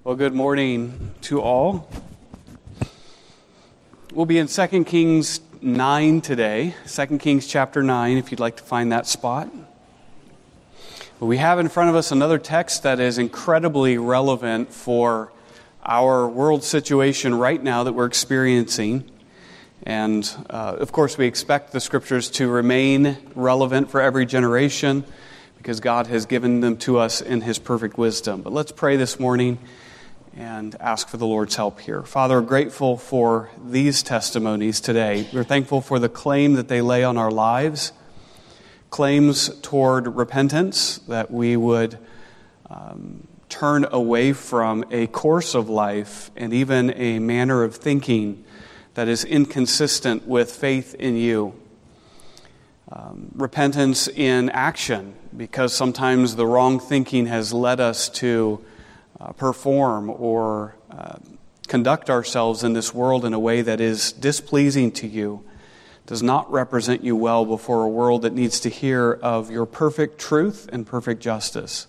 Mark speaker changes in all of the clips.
Speaker 1: Well, good morning to all. We'll be in 2 Kings 9 today, 2 Kings chapter 9, if you'd like to find that spot. But we have in front of us another text that is incredibly relevant for our world situation right now that we're experiencing. And, of course, we expect the Scriptures to remain relevant for every generation because God has given them to us in His perfect wisdom. But let's pray this morning and ask for the Lord's help here. Father, we're grateful for these testimonies today. We're thankful for the claim that they lay on our lives, claims toward repentance, that we would turn away from a course of life and even a manner of thinking that is inconsistent with faith in you. Repentance in action, because sometimes the wrong thinking has led us to perform or conduct ourselves in this world in a way that is displeasing to you, does not represent you well before a world that needs to hear of your perfect truth and perfect justice.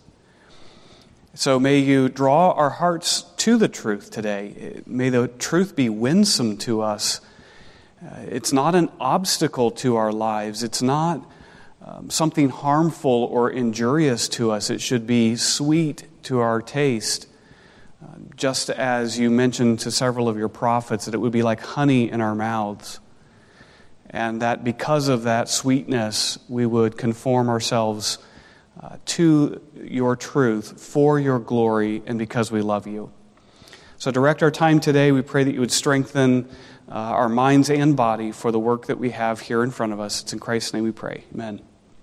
Speaker 1: So may you draw our hearts to the truth today. May the truth be winsome to us. It's not an obstacle to our lives. It's not something harmful or injurious to us. It should be sweet to our taste. Just as you mentioned to several of your prophets, that it would be like honey in our mouths. And that because of that sweetness, we would conform ourselves to your truth for your glory and because we love you. So direct our time today. We pray that you would strengthen our minds and body for the work that we have here in front of us. It's in Christ's name we pray. Amen.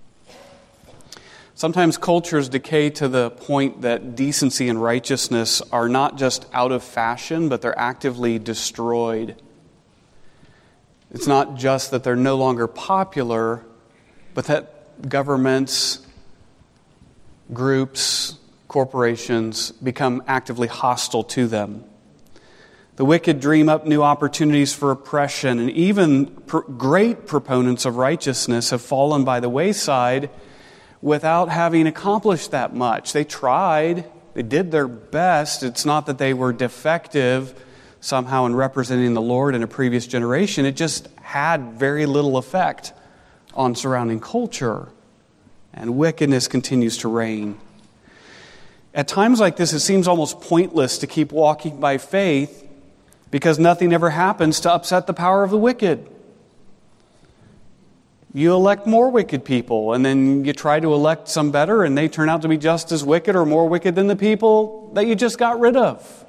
Speaker 1: Sometimes cultures decay to the point that decency and righteousness are not just out of fashion, but they're actively destroyed. It's not just that they're no longer popular, but that governments, groups, corporations become actively hostile to them. The wicked dream up new opportunities for oppression, and even great proponents of righteousness have fallen by the wayside without having accomplished that much. They tried, they did their best. It's not that they were defective somehow in representing the Lord in a previous generation. It just had very little effect on surrounding culture. And wickedness continues to reign. At times like this, it seems almost pointless to keep walking by faith because nothing ever happens to upset the power of the wicked. You elect more wicked people, and then you try to elect some better, and they turn out to be just as wicked or more wicked than the people that you just got rid of.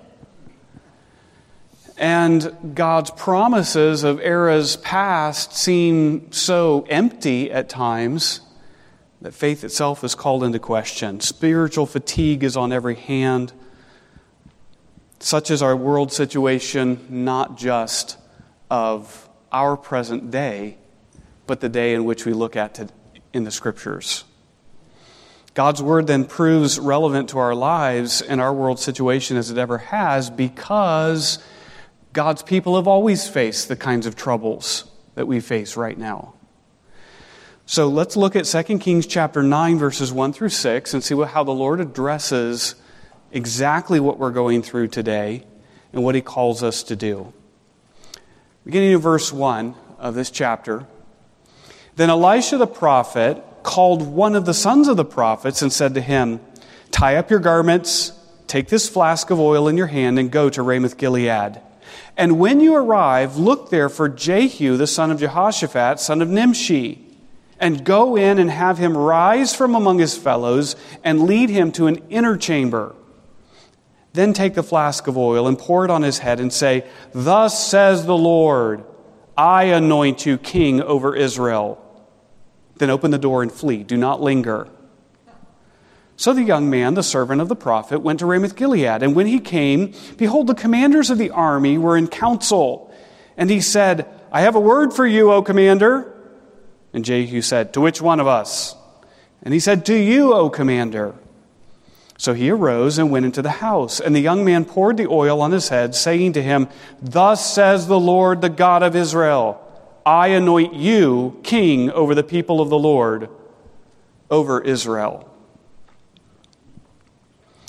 Speaker 1: And God's promises of eras past seem so empty at times that faith itself is called into question. Spiritual fatigue is on every hand. Such is our world situation, not just of our present day, but the day in which we look at in the Scriptures. God's Word then proves relevant to our lives and our world situation as it ever has because God's people have always faced the kinds of troubles that we face right now. So let's look at 2 Kings chapter 9, verses 1 through 6, and see how the Lord addresses exactly what we're going through today and what He calls us to do. Beginning in verse 1 of this chapter, Then Elisha the prophet called one of the sons of the prophets and said to him, Tie up your garments, take this flask of oil in your hand, and go to Ramoth Gilead. And when you arrive, look there for Jehu the son of Jehoshaphat, son of Nimshi, and go in and have him rise from among his fellows and lead him to an inner chamber. Then take the flask of oil and pour it on his head and say, Thus says the Lord, I anoint you king over Israel. Then open the door and flee. Do not linger. So the young man, the servant of the prophet, went to Ramoth Gilead. And when he came, behold, the commanders of the army were in council. And he said, I have a word for you, O commander. And Jehu said, To which one of us? And he said, To you, O commander. So he arose and went into the house. And the young man poured the oil on his head, saying to him, Thus says the Lord, the God of Israel, I anoint you king over the people of the Lord, over Israel.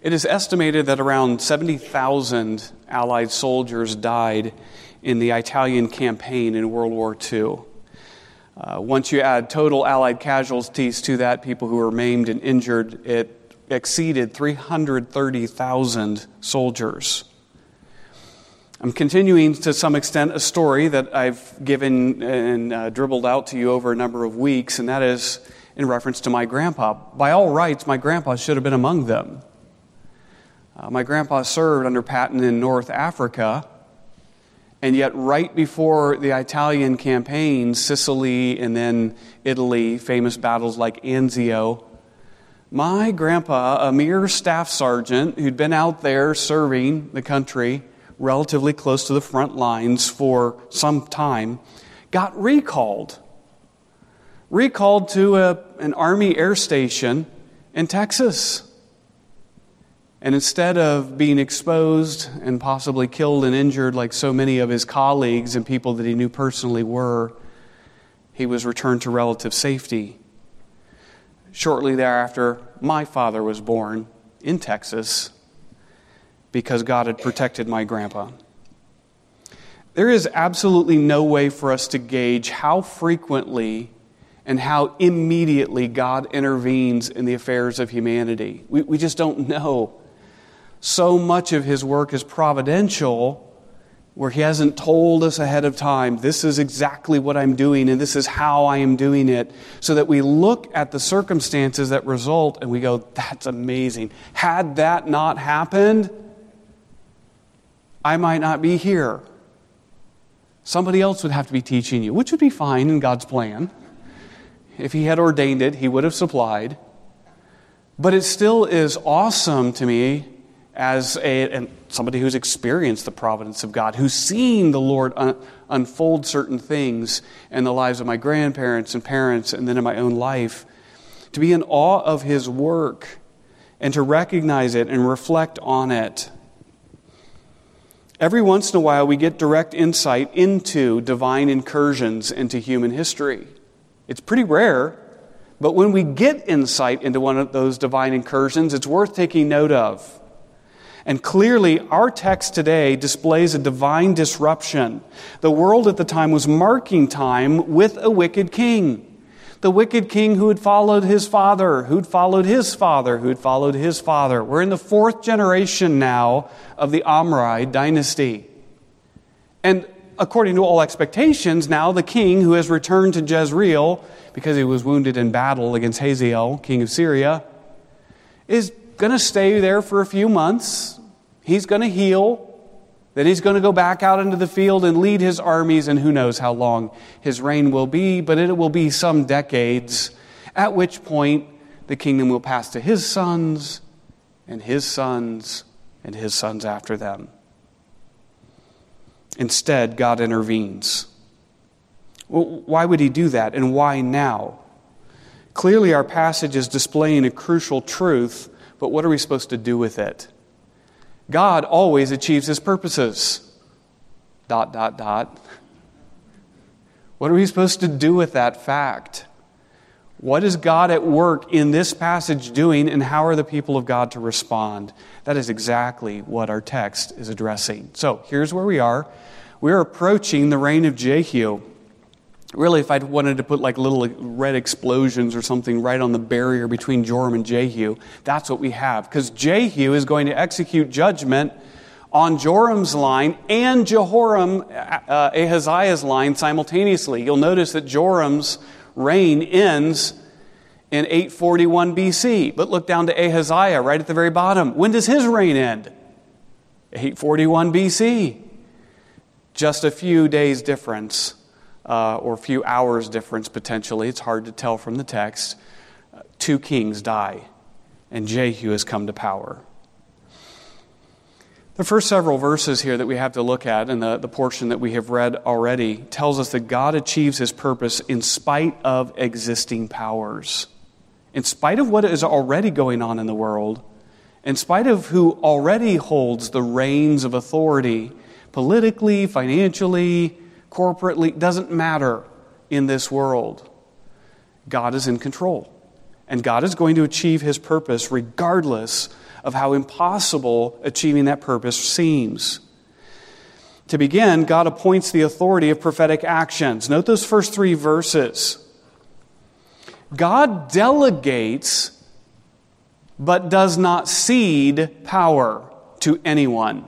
Speaker 1: It is estimated that around 70,000 Allied soldiers died in the Italian campaign in World War II. Once you add total Allied casualties to that, people who were maimed and injured, it exceeded 330,000 soldiers. I'm continuing to some extent a story that I've given and dribbled out to you over a number of weeks, and that is in reference to my grandpa. By all rights, my grandpa should have been among them. My grandpa served under Patton in North Africa, and yet right before the Italian campaigns, Sicily and then Italy, famous battles like Anzio, my grandpa, a mere staff sergeant who'd been out there serving the country relatively close to the front lines for some time, got recalled. Recalled to an Army air station in Texas. And instead of being exposed and possibly killed and injured like so many of his colleagues and people that he knew personally were, he was returned to relative safety. Shortly thereafter, my father was born in Texas because God had protected my grandpa. There is absolutely no way for us to gauge how frequently and how immediately God intervenes in the affairs of humanity. We just don't know. So much of His work is providential, where He hasn't told us ahead of time, this is exactly what I'm doing and this is how I am doing it, so that we look at the circumstances that result and we go, that's amazing. Had that not happened, I might not be here. Somebody else would have to be teaching you, which would be fine in God's plan. If He had ordained it, He would have supplied. But it still is awesome to me as somebody who's experienced the providence of God, who's seen the Lord unfold certain things in the lives of my grandparents and parents and then in my own life, to be in awe of His work and to recognize it and reflect on it. Every once in a while, we get direct insight into divine incursions into human history. It's pretty rare, but when we get insight into one of those divine incursions, it's worth taking note of. And clearly, our text today displays a divine disruption. The world at the time was marking time with a wicked king. The wicked king who had followed his father, who'd followed his father, who'd followed his father. We're in the 4th generation now of the Omride dynasty. And according to all expectations, now the king who has returned to Jezreel, because he was wounded in battle against Hazael, king of Syria, is going to stay there for a few months. He's going to heal. Then he's going to go back out into the field and lead his armies, and who knows how long his reign will be, but it will be some decades, at which point the kingdom will pass to his sons, and his sons, and his sons after them. Instead, God intervenes. Well, why would He do that, and why now? Clearly, our passage is displaying a crucial truth, but what are we supposed to do with it? God always achieves His purposes. ... What are we supposed to do with that fact? What is God at work in this passage doing, and how are the people of God to respond? That is exactly what our text is addressing. So, here's where we are. We're approaching the reign of Jehu. Really, if I'd wanted to put like little red explosions or something right on the barrier between Joram and Jehu, that's what we have. Because Jehu is going to execute judgment on Joram's line and Jehoram, Ahaziah's line simultaneously. You'll notice that Joram's reign ends in 841 BC. But look down to Ahaziah right at the very bottom. When does his reign end? 841 BC. Just a few days difference. Or a few hours difference potentially. It's hard to tell from the text. 2 kings die, and Jehu has come to power. The first several verses here that we have to look at, and the portion that we have read already, tells us that God achieves His purpose in spite of existing powers. In spite of what is already going on in the world, in spite of who already holds the reins of authority, politically, financially, corporately, doesn't matter in this world. God is in control. And God is going to achieve His purpose regardless of how impossible achieving that purpose seems. To begin, God appoints the authority of prophetic actions. Note those first 3 verses. God delegates, but does not cede power to anyone.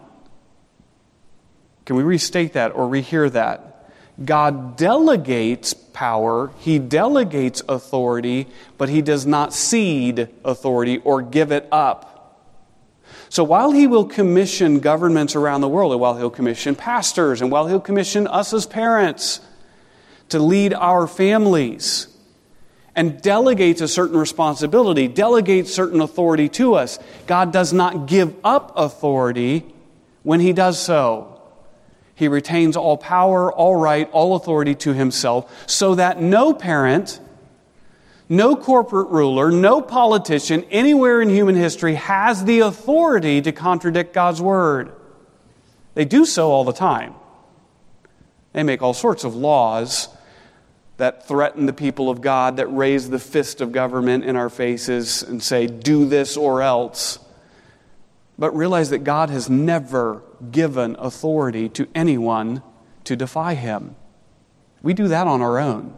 Speaker 1: Can we restate that or rehear that? God delegates power, He delegates authority, but He does not cede authority or give it up. So while He will commission governments around the world, and while He'll commission pastors, and while He'll commission us as parents to lead our families, and delegates a certain responsibility, delegates certain authority to us, God does not give up authority when He does so. He retains all power, all right, all authority to Himself, so that no parent, no corporate ruler, no politician anywhere in human history has the authority to contradict God's Word. They do so all the time. They make all sorts of laws that threaten the people of God, that raise the fist of government in our faces and say, do this or else. But realize that God has never given authority to anyone to defy Him. We do that on our own.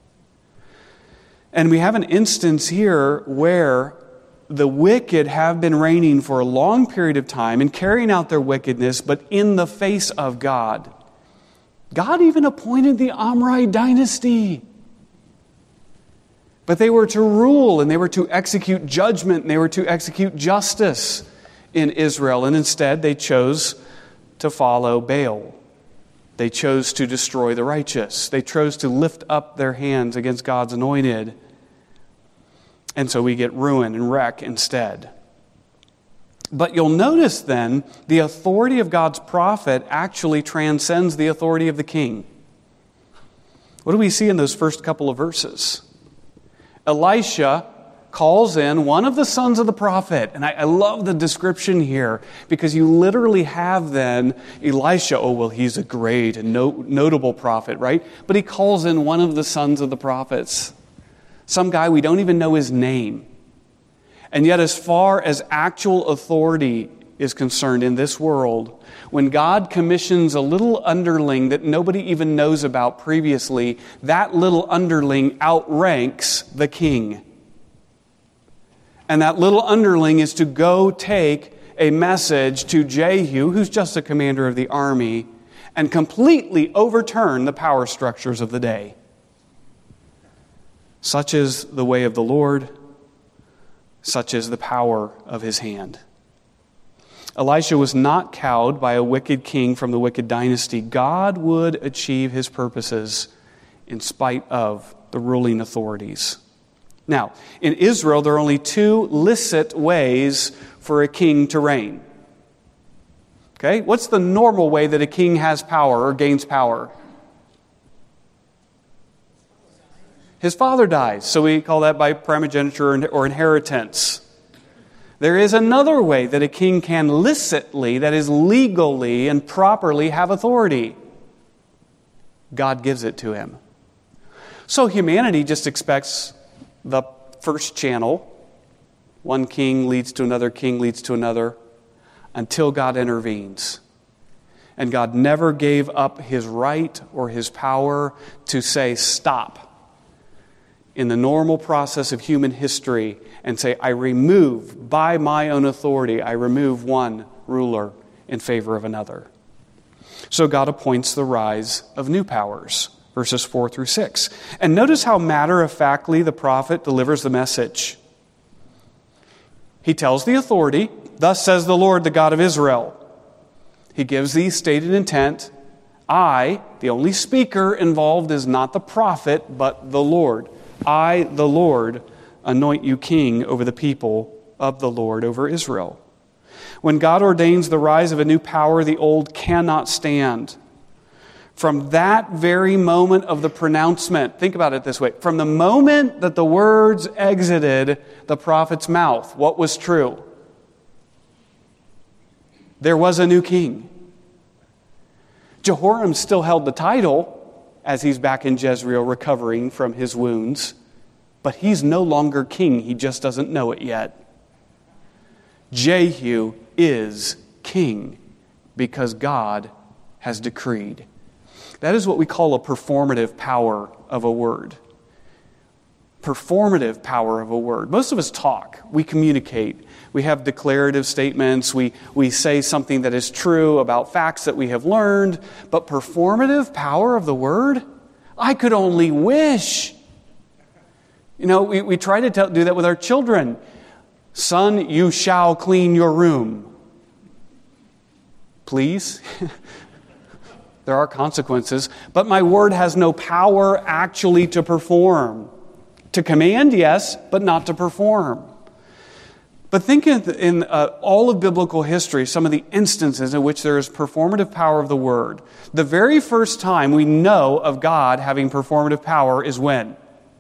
Speaker 1: And we have an instance here where the wicked have been reigning for a long period of time and carrying out their wickedness, but in the face of God. God even appointed the Omride dynasty. But they were to rule and they were to execute judgment and they were to execute justice in Israel. And instead they chose to follow Baal. They chose to destroy the righteous. They chose to lift up their hands against God's anointed. And so we get ruin and wreck instead. But you'll notice then, the authority of God's prophet actually transcends the authority of the king. What do we see in those first couple of verses? Elisha calls in one of the sons of the prophet. And I love the description here, because you literally have then Elisha, oh, well, he's a great and notable prophet, right? But he calls in one of the sons of the prophets. Some guy we don't even know his name. And yet, as far as actual authority is concerned in this world, when God commissions a little underling that nobody even knows about previously, that little underling outranks the king. And that little underling is to go take a message to Jehu, who's just a commander of the army, and completely overturn the power structures of the day. Such is the way of the Lord. Such is the power of His hand. Elisha was not cowed by a wicked king from the wicked dynasty. God would achieve His purposes in spite of the ruling authorities. Now, in Israel, there are only 2 licit ways for a king to reign. Okay? What's the normal way that a king has power or gains power? His father dies, so we call that by primogeniture or inheritance. There is another way that a king can licitly, that is legally and properly, have authority. God gives it to him. So humanity just expects the first channel. One king leads to another, king leads to another, until God intervenes. And God never gave up His right or His power to say, stop, in the normal process of human history, and say, I remove, by my own authority, I remove one ruler in favor of another. So God appoints the rise of new powers, verses 4 through 6. And notice how matter-of-factly the prophet delivers the message. He tells the authority, thus says the Lord, the God of Israel. He gives the stated intent. I, the only speaker involved is not the prophet, but the Lord. I, the Lord, anoint you king over the people of the Lord, over Israel. When God ordains the rise of a new power, the old cannot stand. From that very moment of the pronouncement, think about it this way, from the moment that the words exited the prophet's mouth, what was true? There was a new king. Jehoram still held the title as he's back in Jezreel recovering from his wounds, but he's no longer king. He just doesn't know it yet. Jehu is king because God has decreed. That is what we call a performative power of a word. Performative power of a word. Most of us talk. We communicate. We have declarative statements. We say something that is true about facts that we have learned. But performative power of the word? I could only wish. We try to do that with our children. Son, you shall clean your room. Please? There are consequences. But my word has no power actually to perform. To command, yes, but not to perform. But think in all of biblical history, some of the instances in which there is performative power of the word. The very first time we know of God having performative power is when?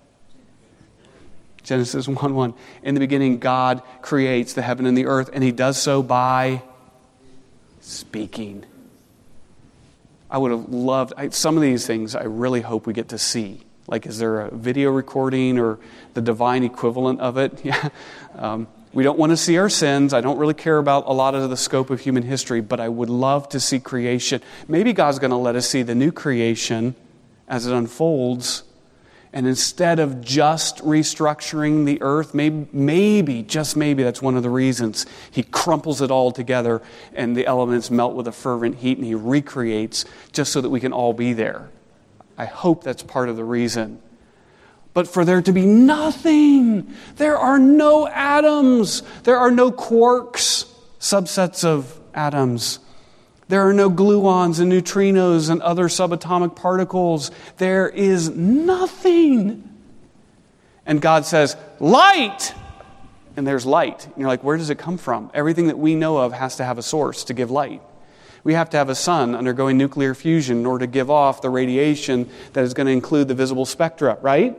Speaker 1: Genesis 1:1. In the beginning, God creates the heaven and the earth, and He does so by speaking. I would have loved, some of these things I really hope we get to see. Like, is there a video recording or the divine equivalent of it? Yeah. We don't want to see our sins. I don't really care about a lot of the scope of human history, but I would love to see creation. Maybe God's going to let us see the new creation as it unfolds. And instead of just restructuring the earth, maybe, just maybe, that's one of the reasons. He crumples it all together and the elements melt with a fervent heat and He recreates just so that we can all be there. I hope that's part of the reason. But for there to be nothing, there are no atoms, there are no quarks, subsets of atoms. There are no gluons and neutrinos and other subatomic particles. There is nothing. And God says, light! And there's light. And you're like, where does it come from? Everything that we know of has to have a source to give light. We have to have a sun undergoing nuclear fusion in order to give off the radiation that is going to include the visible spectra, right?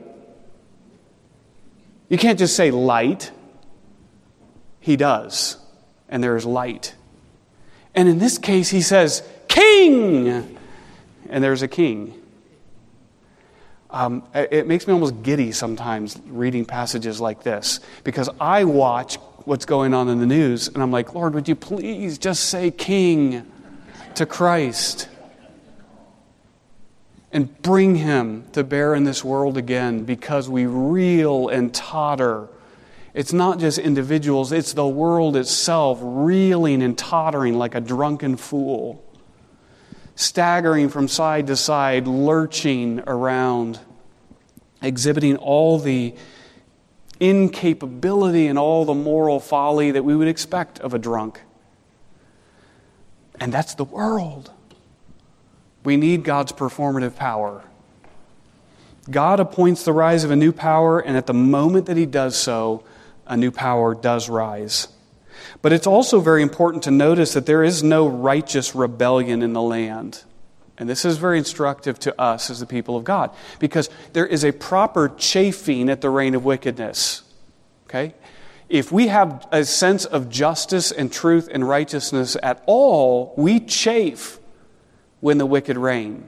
Speaker 1: You can't just say light. He does. And there is light. And in this case, He says, king! And there's a king. It makes me almost giddy sometimes reading passages like this, because I watch what's going on in the news, and I'm like, Lord, would you please just say king to Christ and bring Him to bear in this world again, because we reel and totter. It's not just individuals, it's the world itself reeling and tottering like a drunken fool, staggering from side to side, lurching around, exhibiting all the incapability and all the moral folly that we would expect of a drunk. And that's the world. We need God's performative power. God appoints the rise of a new power, and at the moment that He does so, a new power does rise. But it's also very important to notice that there is no righteous rebellion in the land. And this is very instructive to us as the people of God, because there is a proper chafing at the reign of wickedness. Okay? If we have a sense of justice and truth and righteousness at all, we chafe when the wicked reign.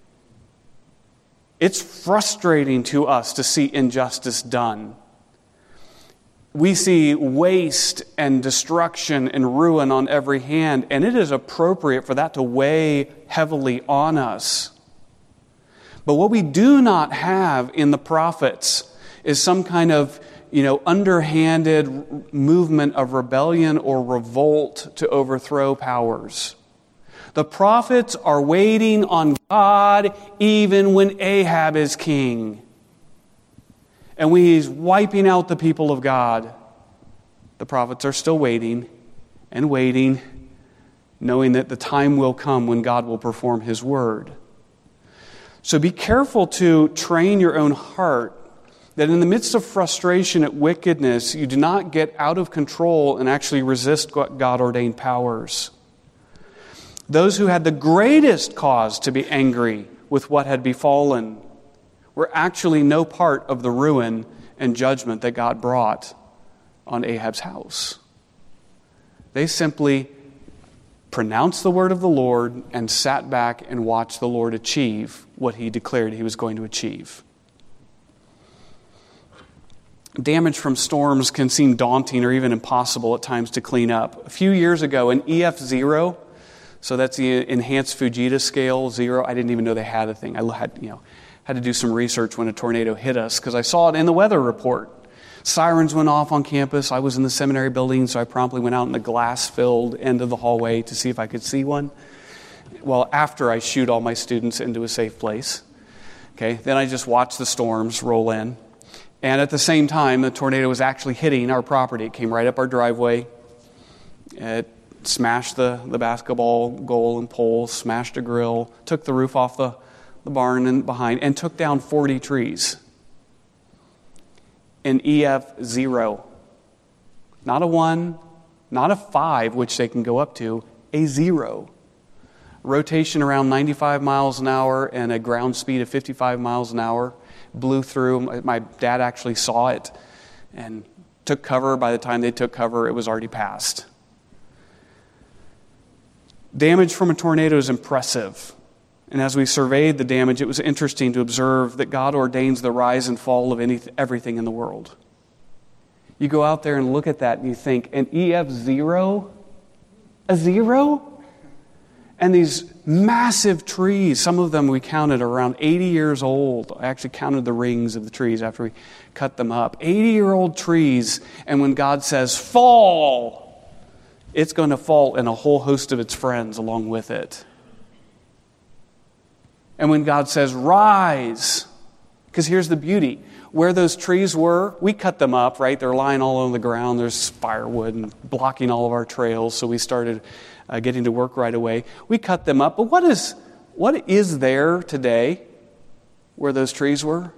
Speaker 1: It's frustrating to us to see injustice done. We see waste and destruction and ruin on every hand, and it is appropriate for that to weigh heavily on us. But what we do not have in the prophets is some kind of, underhanded movement of rebellion or revolt to overthrow powers. The prophets are waiting on God even when Ahab is king. And when he's wiping out the people of God, the prophets are still waiting and waiting, knowing that the time will come when God will perform His word. So be careful to train your own heart that in the midst of frustration at wickedness, you do not get out of control and actually resist God-ordained powers. Those who had the greatest cause to be angry with what had befallen were actually no part of the ruin and judgment that God brought on Ahab's house. They simply pronounced the word of the Lord and sat back and watched the Lord achieve what He declared He was going to achieve. damage from storms can seem daunting or even impossible at times to clean up. A few years ago, an EF0, so that's the Enhanced Fujita Scale 0. I didn't even know they had a thing. I had to do some research when a tornado hit us because I saw it in the weather report. Sirens went off on campus. I was in the seminary building, so I promptly went out in the glass-filled end of the hallway to see if I could see one. Well, after I shoot all my students into a safe place. Okay, then I just watched the storms roll in. And at the same time, the tornado was actually hitting our property. It came right up our driveway. It smashed the basketball goal and pole, smashed a grill, took the roof off the barn and behind, and took down 40 trees. An EF0. Not a 1, not a 5, which they can go up to, a 0. Rotation around 95 miles an hour and a ground speed of 55 miles an hour. Blew through. My dad actually saw it and took cover. By the time they took cover, it was already past. Damage from a tornado is impressive. And as we surveyed the damage, it was interesting to observe that God ordains the rise and fall of everything in the world. You go out there and look at that and you think, an EF0? A 0? And these massive trees, some of them we counted around 80 years old. I actually counted the rings of the trees after we cut them up. 80-year-old trees, and when God says, fall, it's going to fall and a whole host of its friends along with it. And when God says, rise, because here's the beauty. Where those trees were, we cut them up, right? They're lying all on the ground. There's firewood and blocking all of our trails, so we started getting to work right away. We cut them up, but what is there today where those trees were?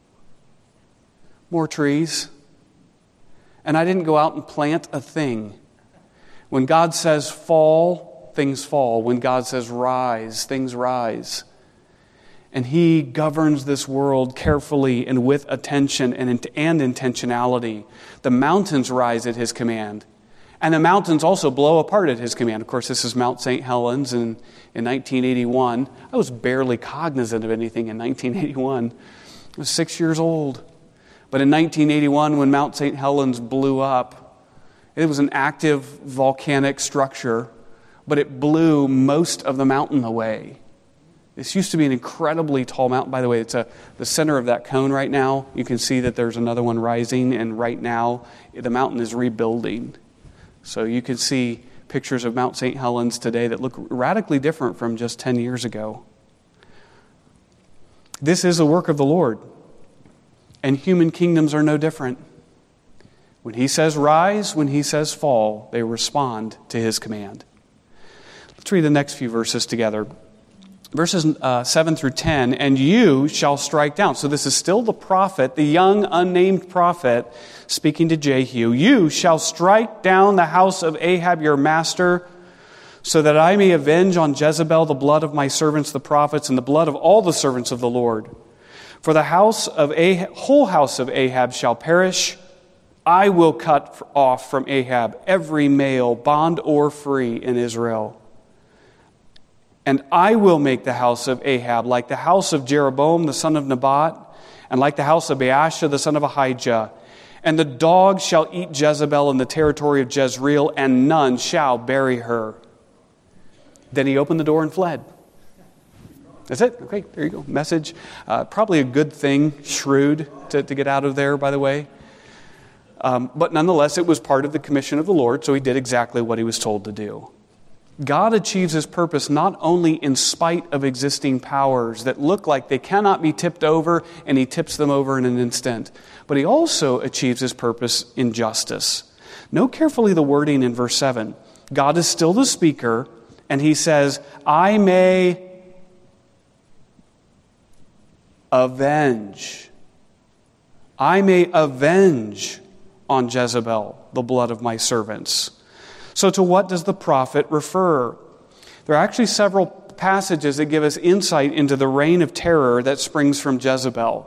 Speaker 1: More trees. And I didn't go out and plant a thing. When God says fall, things fall. When God says rise, things rise. And He governs this world carefully and with attention and intentionality. The mountains rise at His command. And the mountains also blow apart at His command. Of course, this is Mount St. Helens in 1981. I was barely cognizant of anything in 1981. I was 6 years old. But in 1981, when Mount St. Helens blew up, it was an active volcanic structure, but it blew most of the mountain away. This used to be an incredibly tall mountain. By the way, it's the center of that cone right now. You can see that there's another one rising, and right now the mountain is rebuilding. So you can see pictures of Mount St. Helens today that look radically different from just 10 years ago. This is a work of the Lord, and human kingdoms are no different. When He says rise, when He says fall, they respond to His command. Let's read the next few verses together. Verses 7 through 10, and you shall strike down. So this is still the prophet, the young unnamed prophet, speaking to Jehu. You shall strike down the house of Ahab your master, so that I may avenge on Jezebel the blood of my servants the prophets, and the blood of all the servants of the Lord. For the whole house of Ahab shall perish. I will cut off from Ahab every male, bond or free, in Israel. And I will make the house of Ahab like the house of Jeroboam the son of Nebat, and like the house of Baasha the son of Ahijah. And the dog shall eat Jezebel in the territory of Jezreel, and none shall bury her. Then he opened the door and fled. That's it. Okay, there you go. Message. Probably a good thing, shrewd, to get out of there, by the way. But nonetheless, it was part of the commission of the Lord, so he did exactly what he was told to do. God achieves His purpose not only in spite of existing powers that look like they cannot be tipped over, and He tips them over in an instant, but He also achieves His purpose in justice. Note carefully the wording in verse 7. God is still the speaker, and He says, I may avenge. I may avenge on Jezebel the blood of my servants. So to what does the prophet refer? There are actually several passages that give us insight into the reign of terror that springs from Jezebel.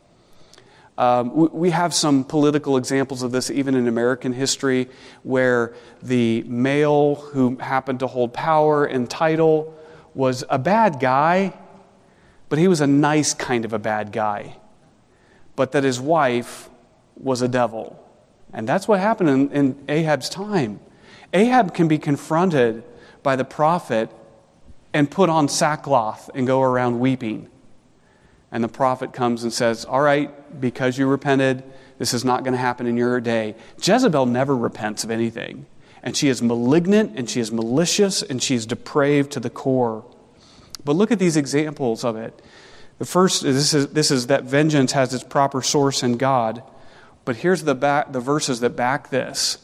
Speaker 1: We have some political examples of this even in American history, where the male who happened to hold power and title was a bad guy, but he was a nice kind of a bad guy. But that his wife was a devil. And that's what happened in Ahab's time. Ahab can be confronted by the prophet and put on sackcloth and go around weeping. And the prophet comes and says, all right, because you repented, this is not going to happen in your day. Jezebel never repents of anything. And she is malignant, and she is malicious, and she is depraved to the core. But look at these examples of it. The first, this is that vengeance has its proper source in God. But here's the verses that back this.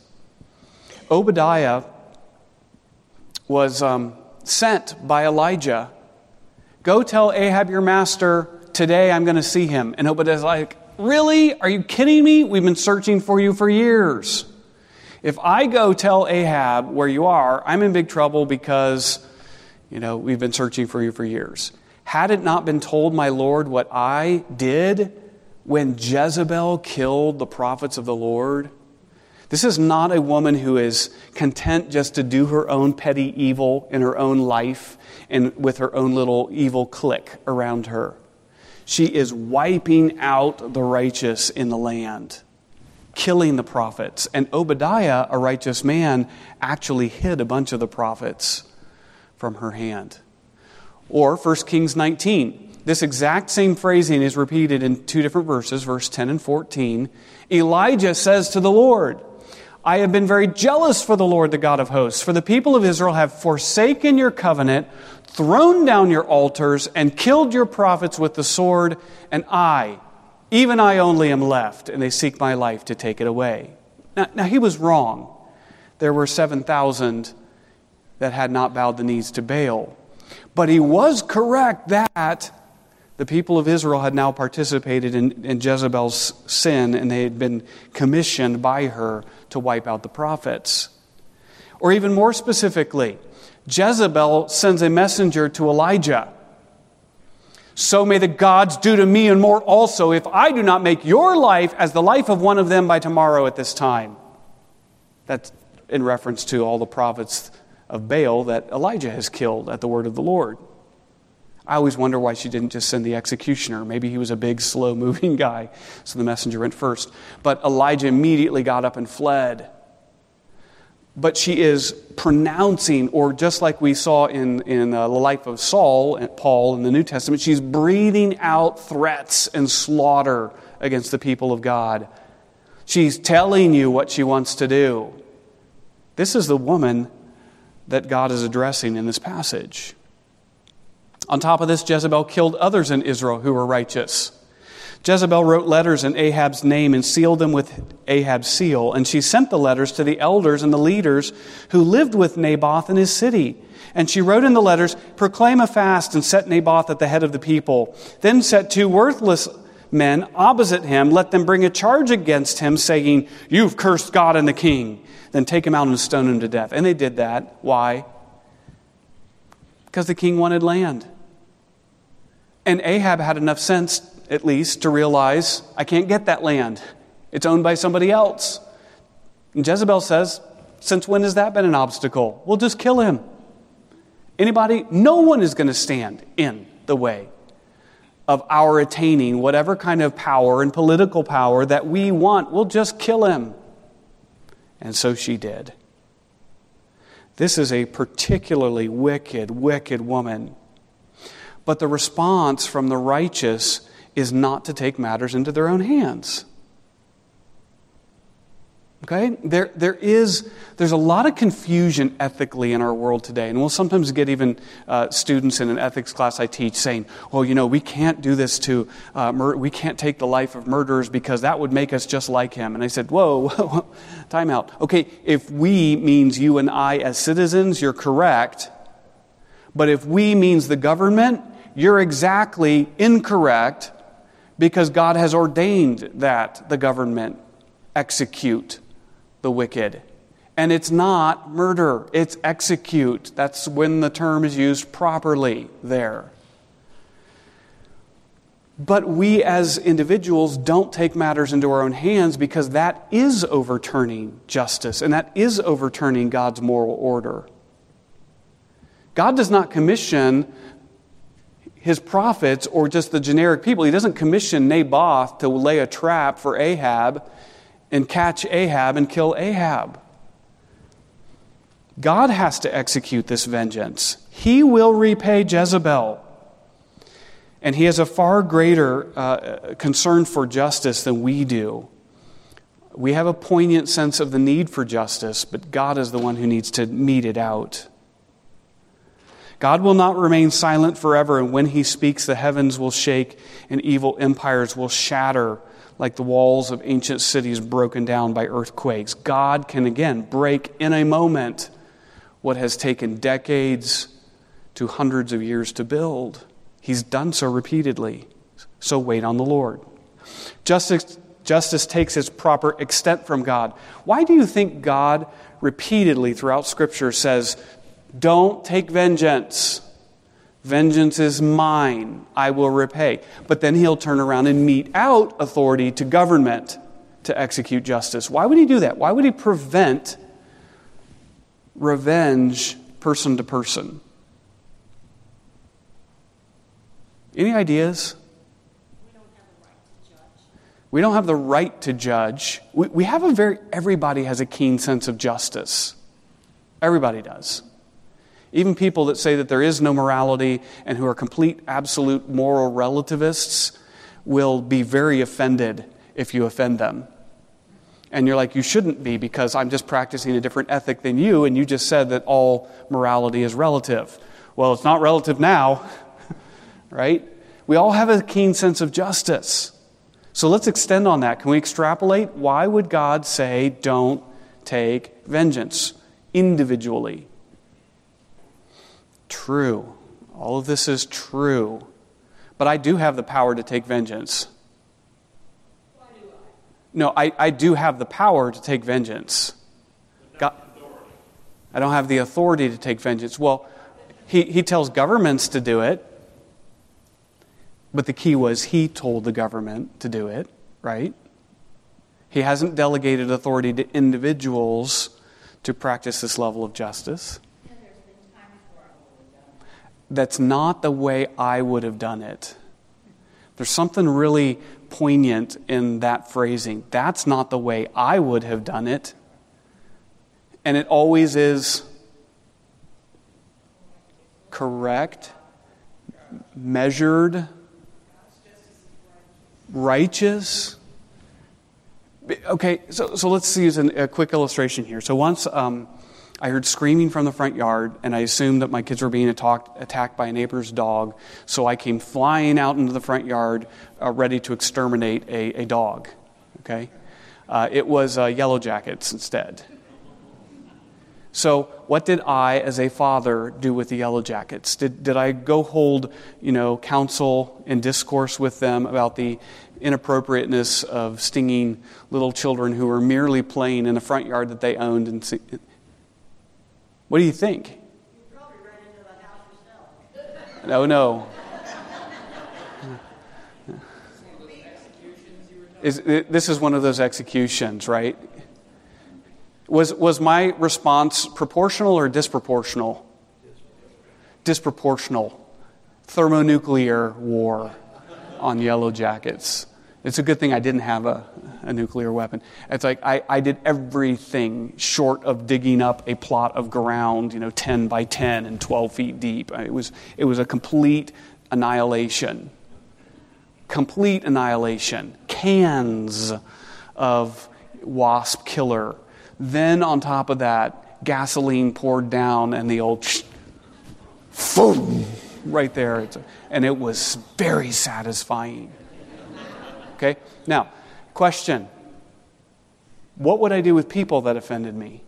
Speaker 1: Obadiah was sent by Elijah. Go tell Ahab your master, today I'm going to see him. And Obadiah's like, really? Are you kidding me? We've been searching for you for years. If I go tell Ahab where you are, I'm in big trouble because, we've been searching for you for years. Had it not been told my Lord what I did when Jezebel killed the prophets of the Lord? This is not a woman who is content just to do her own petty evil in her own life and with her own little evil clique around her. She is wiping out the righteous in the land, killing the prophets. And Obadiah, a righteous man, actually hid a bunch of the prophets from her hand. Or 1 Kings 19. This exact same phrasing is repeated in two different verses, verse 10 and 14. Elijah says to the Lord, I have been very jealous for the Lord, the God of hosts, for the people of Israel have forsaken your covenant, thrown down your altars, and killed your prophets with the sword, and I, even I only am left, and they seek my life to take it away. Now he was wrong. There were 7,000 that had not bowed the knees to Baal. But he was correct that the people of Israel had now participated in Jezebel's sin, and they had been commissioned by her to wipe out the prophets. Or even more specifically, Jezebel sends a messenger to Elijah. So may the gods do to me and more also, if I do not make your life as the life of one of them by tomorrow at this time. That's in reference to all the prophets of Baal that Elijah has killed at the word of the Lord. I always wonder why she didn't just send the executioner. Maybe he was a big, slow-moving guy, so the messenger went first. But Elijah immediately got up and fled. But she is pronouncing, or just like we saw in the life of Saul and Paul in the New Testament, she's breathing out threats and slaughter against the people of God. She's telling you what she wants to do. This is the woman that God is addressing in this passage. On top of this, Jezebel killed others in Israel who were righteous. Jezebel wrote letters in Ahab's name and sealed them with Ahab's seal. And she sent the letters to the elders and the leaders who lived with Naboth in his city. And she wrote in the letters, proclaim a fast and set Naboth at the head of the people. Then set two worthless men opposite him. Let them bring a charge against him, saying, you've cursed God and the king. Then take him out and stone him to death. And they did that. Why? Because the king wanted land. And Ahab had enough sense, at least, to realize, I can't get that land. It's owned by somebody else. And Jezebel says, since when has that been an obstacle? We'll just kill him. Anybody? No one is going to stand in the way of our attaining whatever kind of power and political power that we want. We'll just kill him. And so she did. This is a particularly wicked, wicked woman. But the response from the righteous is not to take matters into their own hands. Okay? There's a lot of confusion ethically in our world today. And we'll sometimes get even students in an ethics class I teach saying, well, we can't do this to, we can't take the life of murderers because that would make us just like him. And I said, whoa, time out. Okay, if we means you and I as citizens, you're correct. But if we means the government, you're exactly incorrect because God has ordained that the government execute the wicked. And it's not murder, it's execute. That's when the term is used properly there. But we as individuals don't take matters into our own hands because that is overturning justice and that is overturning God's moral order. God does not commission his prophets or just the generic people. He doesn't commission Naboth to lay a trap for Ahab and catch Ahab and kill Ahab. God has to execute this vengeance. He will repay Jezebel. And he has a far greater concern for justice than we do. We have a poignant sense of the need for justice, but God is the one who needs to mete it out. God will not remain silent forever, and when he speaks, the heavens will shake and evil empires will shatter like the walls of ancient cities broken down by earthquakes. God can again break in a moment what has taken decades to hundreds of years to build. He's done so repeatedly. So wait on the Lord. Justice takes its proper extent from God. Why do you think God repeatedly throughout Scripture says, don't take vengeance. Vengeance is mine. I will repay. But then he'll turn around and mete out authority to government to execute justice. Why would he do that? Why would he prevent revenge person to person? Any ideas? We don't have the right to judge. We have everybody has a keen sense of justice. Everybody does. Even people that say that there is no morality and who are complete, absolute moral relativists will be very offended if you offend them. And you're like, you shouldn't be because I'm just practicing a different ethic than you, and you just said that all morality is relative. Well, it's not relative now, right? We all have a keen sense of justice. So let's extend on that. Can we extrapolate? Why would God say, don't take vengeance individually? True. All of this is true. But I do have the power to take vengeance.
Speaker 2: Why do I?
Speaker 1: No, I do have the power to take vengeance. God, I don't have the authority to take vengeance. Well, he tells governments to do it. But the key was he told the government to do it, right? He hasn't delegated authority to individuals to practice this level of justice. That's not the way I would have done it. There's something really poignant in that phrasing. That's not the way I would have done it. And it always is correct, measured, righteous. Okay, so let's use a quick illustration here. So once I heard screaming from the front yard, and I assumed that my kids were being attacked by a neighbor's dog. So I came flying out into the front yard, ready to exterminate a dog. Okay, it was Yellow Jackets instead. So what did I, as a father, do with the Yellow Jackets? Did I go hold, counsel and discourse with them about the inappropriateness of stinging little children who were merely playing in the front yard that they owned? And what do you think?
Speaker 2: You probably ran into the house yourself.
Speaker 1: No. This is one of those executions, right? Was my response proportional or disproportional? Disproportional. Thermonuclear war on Yellow Jackets. It's a good thing I didn't have a nuclear weapon. It's like I did everything short of digging up a plot of ground, 10 by 10 and 12 feet deep. It was a complete annihilation. Complete annihilation. Cans of wasp killer. Then on top of that, gasoline poured down and the old boom, right there. And it was very satisfying. Okay? Now, question. What would I do with people that offended me?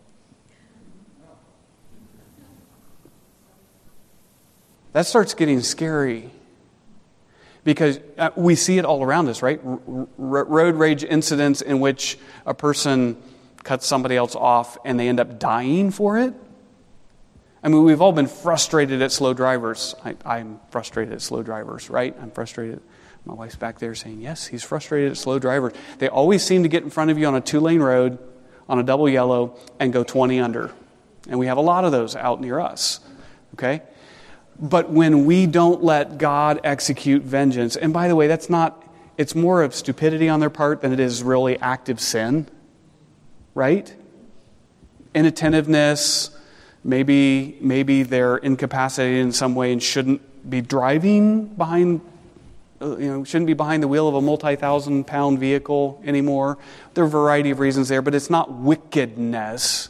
Speaker 1: That starts getting scary. Because we see it all around us, right? Road rage incidents in which a person cuts somebody else off and they end up dying for it. I mean, we've all been frustrated at slow drivers. I'm frustrated at slow drivers, right? I'm frustrated. My wife's back there saying, yes, he's frustrated at slow drivers. They always seem to get in front of you on a 2-lane road, on a double yellow, and go 20 under. And we have a lot of those out near us, okay? But when we don't let God execute vengeance, and by the way, it's more of stupidity on their part than it is really active sin, right? Inattentiveness, maybe they're incapacitated in some way and shouldn't be driving behind, shouldn't be behind the wheel of a multi-thousand-pound vehicle anymore. There are a variety of reasons there, but it's not wickedness.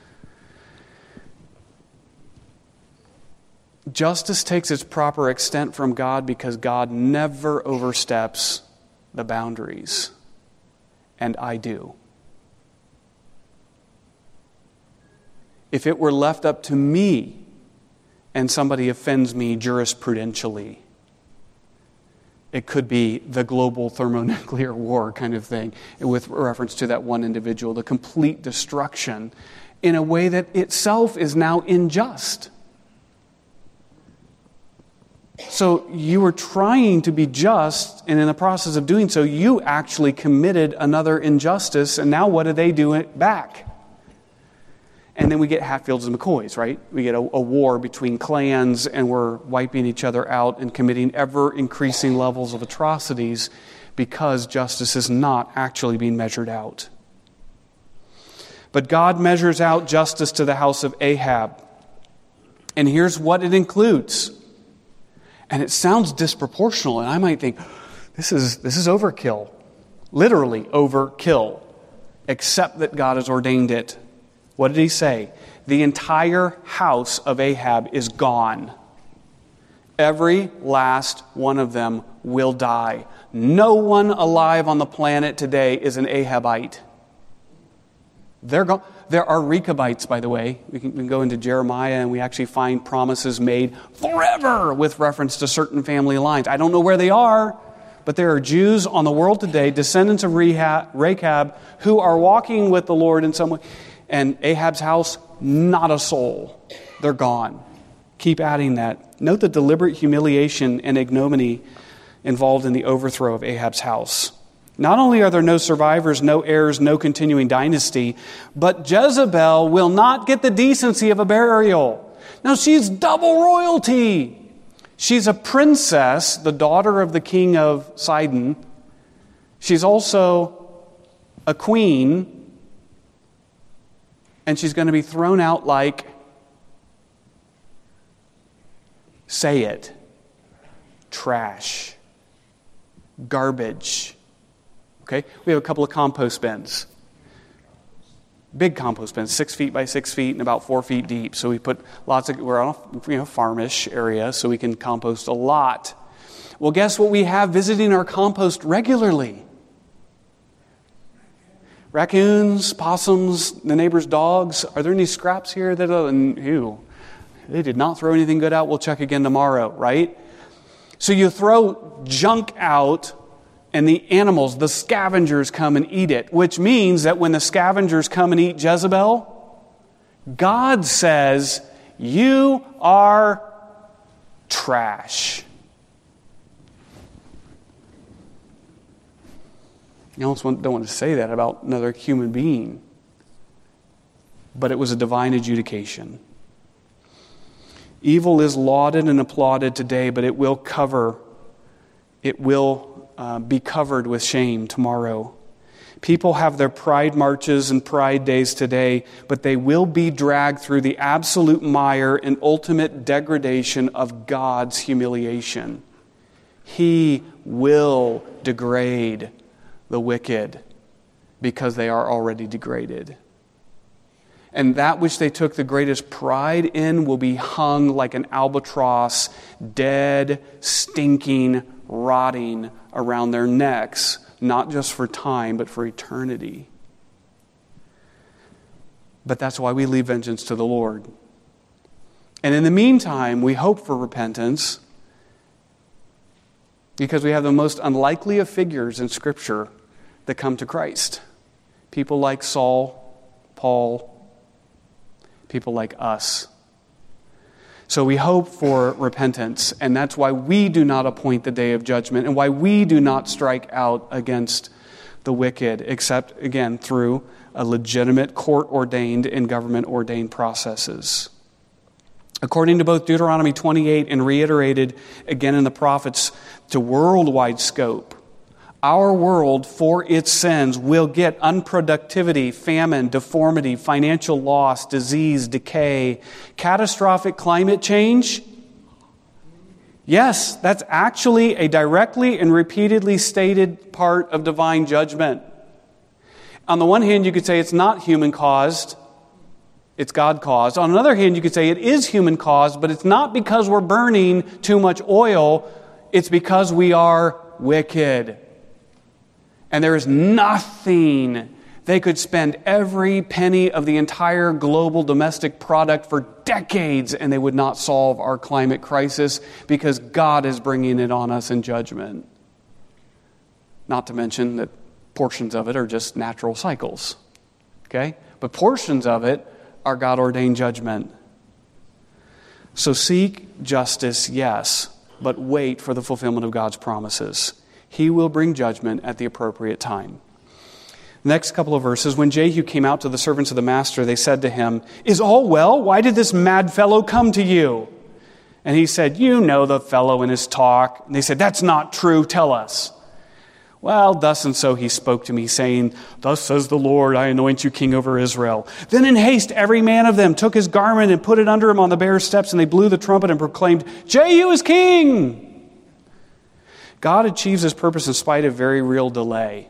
Speaker 1: Justice takes its proper extent from God because God never oversteps the boundaries. And I do. If it were left up to me and somebody offends me jurisprudentially, it could be the global thermonuclear war kind of thing, with reference to that one individual, the complete destruction in a way that itself is now unjust. So you were trying to be just, and in the process of doing so, you actually committed another injustice, and now what do they do back? And then we get Hatfields and McCoys, right? We get a war between clans, and we're wiping each other out and committing ever-increasing levels of atrocities because justice is not actually being measured out. But God measures out justice to the house of Ahab. And here's what it includes. And it sounds disproportional, and I might think, this is overkill. Literally overkill. Except that God has ordained it. What did he say? The entire house of Ahab is gone. Every last one of them will die. No one alive on the planet today is an Ahabite. They're gone. There are Rechabites, by the way. We can go into Jeremiah and we actually find promises made forever with reference to certain family lines. I don't know where they are, but there are Jews on the world today, descendants of Rechab, who are walking with the Lord in some way. And Ahab's house, not a soul. They're gone. Keep adding that. Note the deliberate humiliation and ignominy involved in the overthrow of Ahab's house. Not only are there no survivors, no heirs, no continuing dynasty, but Jezebel will not get the decency of a burial. Now she's double royalty. She's a princess, the daughter of the king of Sidon. She's also a queen. And she's going to be thrown out like, say it, trash, garbage. Okay, we have a couple of compost bins. Big compost bins, 6 feet by 6 feet and about 4 feet deep. So we put we're on a farmish area, so we can compost a lot. Well, guess what we have visiting our compost regularly? Raccoons, possums, the neighbor's dogs. Are there any scraps here that they did not throw anything good out? We'll check again tomorrow, right? So you throw junk out, and the animals, the scavengers, come and eat it, which means that when the scavengers come and eat Jezebel, God says, you are trash. You almost don't want to say that about another human being. But it was a divine adjudication. Evil is lauded and applauded today, but it will be covered with shame tomorrow. People have their pride marches and pride days today, but they will be dragged through the absolute mire and ultimate degradation of God's humiliation. He will degrade the wicked because they are already degraded. And that which they took the greatest pride in will be hung like an albatross, dead, stinking, rotting around their necks, not just for time, but for eternity. But that's why we leave vengeance to the Lord. And in the meantime, we hope for repentance because we have the most unlikely of figures in Scripture that come to Christ. People like Saul, Paul, people like us. So we hope for repentance, and that's why we do not appoint the day of judgment and why we do not strike out against the wicked, except, again, through a legitimate court-ordained and government-ordained processes. According to both Deuteronomy 28 and reiterated again in the prophets, to worldwide scope, our world, for its sins, will get unproductivity, famine, deformity, financial loss, disease, decay, catastrophic climate change. Yes, that's actually a directly and repeatedly stated part of divine judgment. On the one hand, you could say it's not human-caused, it's God-caused. On the other hand, you could say it is human-caused, but it's not because we're burning too much oil, it's because we are wicked. And there is nothing. They could spend every penny of the entire global domestic product for decades and they would not solve our climate crisis because God is bringing it on us in judgment. Not to mention that portions of it are just natural cycles. Okay? But portions of it are God-ordained judgment. So seek justice, yes, but wait for the fulfillment of God's promises. He will bring judgment at the appropriate time. Next couple of verses. When Jehu came out to the servants of the master, they said to him, "Is all well? Why did this mad fellow come to you?" And he said, "You know the fellow and his talk." And they said, "That's not true. Tell us." "Well, thus and so he spoke to me, saying, 'Thus says the Lord, I anoint you king over Israel.' Then in haste every man of them took his garment and put it under him on the bare steps, and they blew the trumpet and proclaimed, 'Jehu is king!'" God achieves his purpose in spite of very real delay.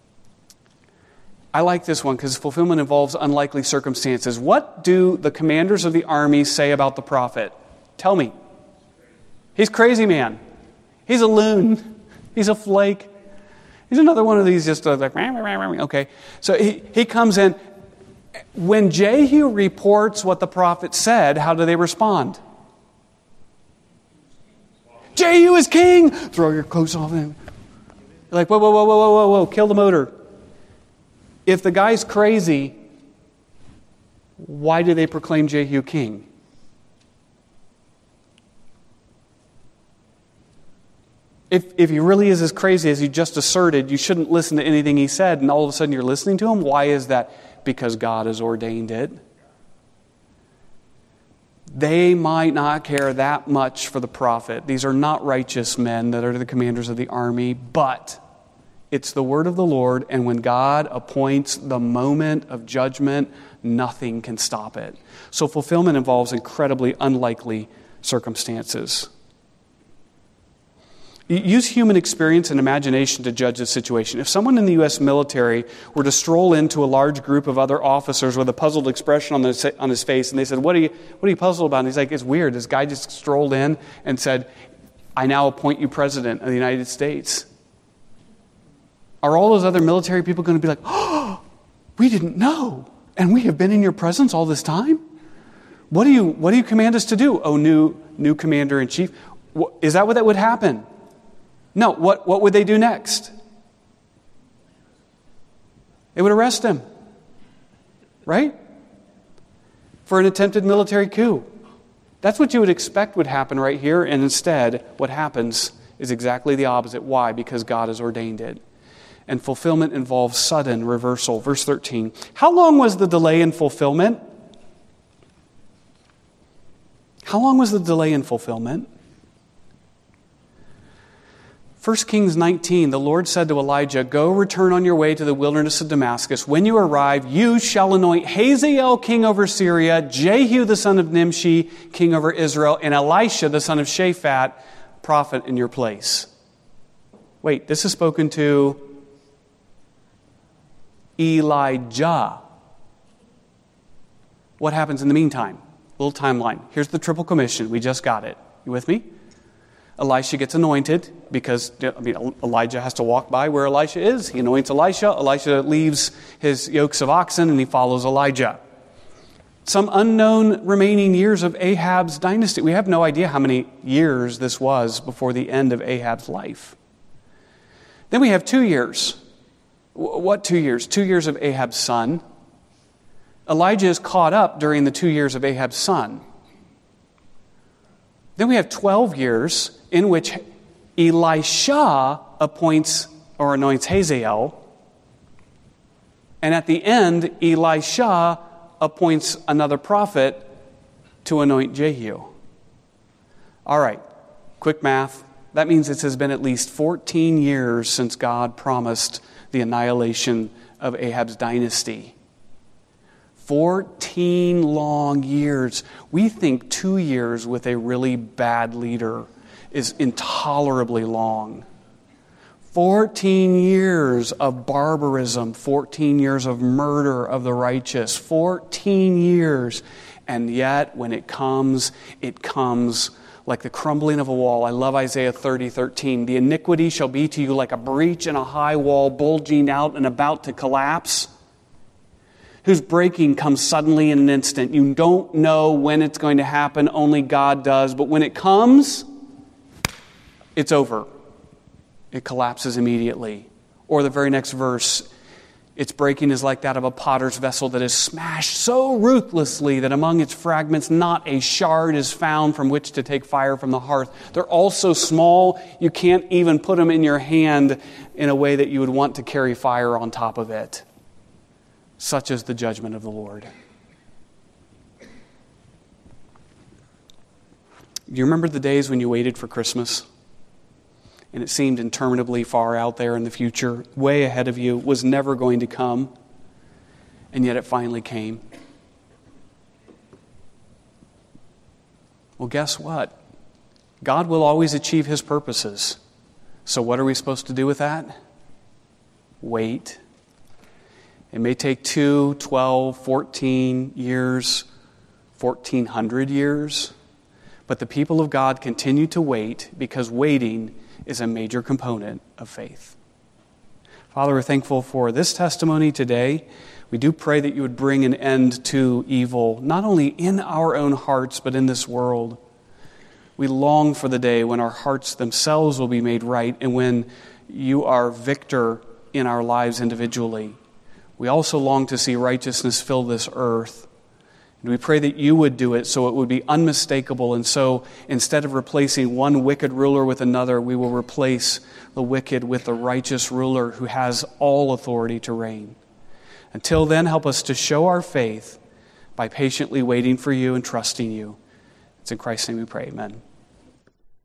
Speaker 1: I like this one because fulfillment involves unlikely circumstances. What do the commanders of the army say about the prophet? Tell me. He's crazy man. He's a loon. He's a flake. He's another one of these just like, okay. So he comes in. When Jehu reports what the prophet said, how do they respond? Jehu is king! Throw your coats off him. You're like, whoa, kill the motor. If the guy's crazy, why do they proclaim Jehu king? If he really is as crazy as you just asserted, you shouldn't listen to anything he said, and all of a sudden you're listening to him. Why is that? Because God has ordained it. They might not care that much for the prophet. These are not righteous men that are the commanders of the army, but it's the word of the Lord, and when God appoints the moment of judgment, nothing can stop it. So fulfillment involves incredibly unlikely circumstances. Use human experience and imagination to judge the situation. If someone in the U.S. military were to stroll into a large group of other officers with a puzzled expression on his face, and they said, what are you puzzled about? And he's like, it's weird. This guy just strolled in and said, I now appoint you president of the United States. Are all those other military people going to be like, oh, we didn't know, and we have been in your presence all this time? What do you command us to do, oh new commander-in-chief? Is that what would happen? No, what would they do next? They would arrest him. Right? For an attempted military coup. That's what you would expect would happen right here, and instead, what happens is exactly the opposite. Why? Because God has ordained it. And fulfillment involves sudden reversal. Verse 13. How long was the delay in fulfillment? How long was the delay in fulfillment? 1 Kings 19, the Lord said to Elijah, "Go, return on your way to the wilderness of Damascus. When you arrive, you shall anoint Hazael king over Syria, Jehu the son of Nimshi king over Israel, and Elisha the son of Shaphat prophet in your place." Wait, this is spoken to Elijah. What happens in the meantime? Little timeline. Here's the triple commission. We just got it. You with me? Elisha gets anointed because Elijah has to walk by where Elisha is. He anoints Elisha. Elisha leaves his yokes of oxen and he follows Elijah. Some unknown remaining years of Ahab's dynasty. We have no idea how many years this was before the end of Ahab's life. Then we have 2 years. What 2 years? 2 years of Ahab's son. Elijah is caught up during the 2 years of Ahab's son. Then we have 12 years in which Elisha appoints or anoints Hazael. And at the end, Elisha appoints another prophet to anoint Jehu. All right, quick math. That means it has been at least 14 years since God promised the annihilation of Ahab's dynasty. 14 long years. We think 2 years with a really bad leader is intolerably long. 14 years of barbarism, 14 years of murder of the righteous, 14 years. And yet, when it comes like the crumbling of a wall. I love Isaiah 30:13. The iniquity shall be to you like a breach in a high wall, bulging out and about to collapse, whose breaking comes suddenly in an instant. You don't know when it's going to happen, only God does. But when it comes, it's over. It collapses immediately. Or the very next verse, its breaking is like that of a potter's vessel that is smashed so ruthlessly that among its fragments not a shard is found from which to take fire from the hearth. They're all so small, you can't even put them in your hand in a way that you would want to carry fire on top of it. Such is the judgment of the Lord. Do you remember the days when you waited for Christmas? And it seemed interminably far out there in the future, way ahead of you, was never going to come. And yet it finally came. Well, guess what? God will always achieve His purposes. So what are we supposed to do with that? Wait. It may take 2, 12, 14 years, 1,400 years. But the people of God continue to wait because waiting is a major component of faith. Father, we're thankful for this testimony today. We do pray that you would bring an end to evil, not only in our own hearts, but in this world. We long for the day when our hearts themselves will be made right and when you are victor in our lives individually. We also long to see righteousness fill this earth. And we pray that you would do it so it would be unmistakable. And so instead of replacing one wicked ruler with another, we will replace the wicked with the righteous ruler who has all authority to reign. Until then, help us to show our faith by patiently waiting for you and trusting you. It's in Christ's name we pray. Amen.